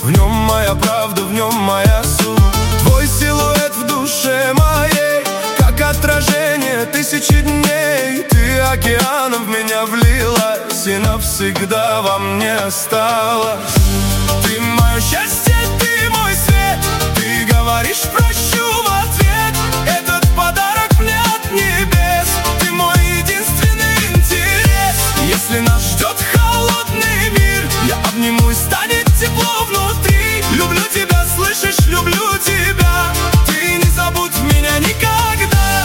В нем моя правда, в нем моя суть. Твой силуэт в душе моей, как отражение тысячи дней. Ты океаном в меня влилась и навсегда во мне осталась. Ты мое счастье, ты мой свет. Ты говоришь прощу в ответ. Этот подарок мне от небес. Ты мой единственный интерес. Если нас ждет холодный мир, я обниму и станет тепло внутри. Люблю тебя, слышишь, люблю тебя. Ты не забудь меня никогда.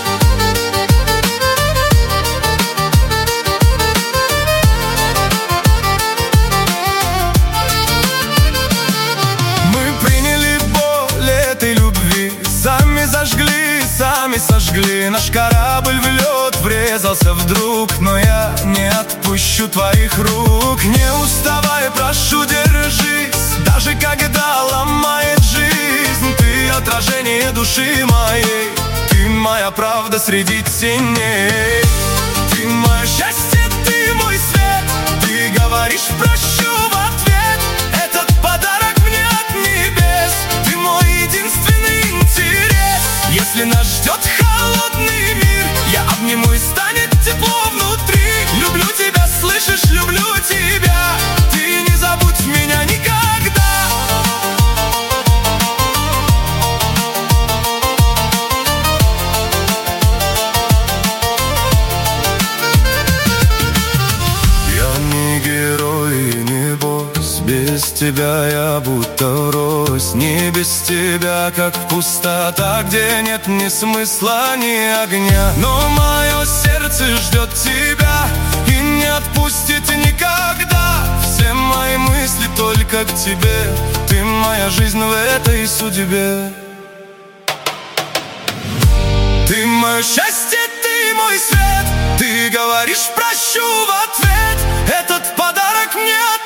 Мы приняли боль этой любви, сами зажгли, сами сожгли. Наш корабль в лед врезался вдруг, но я не отпущу твоих рук. Не уставай, прошу, держись, даже когда ломает жизнь. Ты отражение души моей, ты моя правда среди теней. Ты мое счастье, ты мой свет. Ты говоришь прощу в ответ. Этот подарок мне от небес. Ты мой единственный интерес. Если нас ждет холодный мир, я обниму и станет тепло внутри. Люблю тебя, слышишь, люблю тебя. Ты не забудь меня никогда. Я не герой, не босс. Без тебя я будто врозь. Не без тебя, как пустота, где нет ни смысла, ни огня. Но мое сердце ждет тебя и не отпустит никогда. Все мои мысли только к тебе. Ты моя жизнь в этой судьбе. Ты мое счастье, ты мой свет. Ты говоришь прощу в ответ. Этот подарок мне от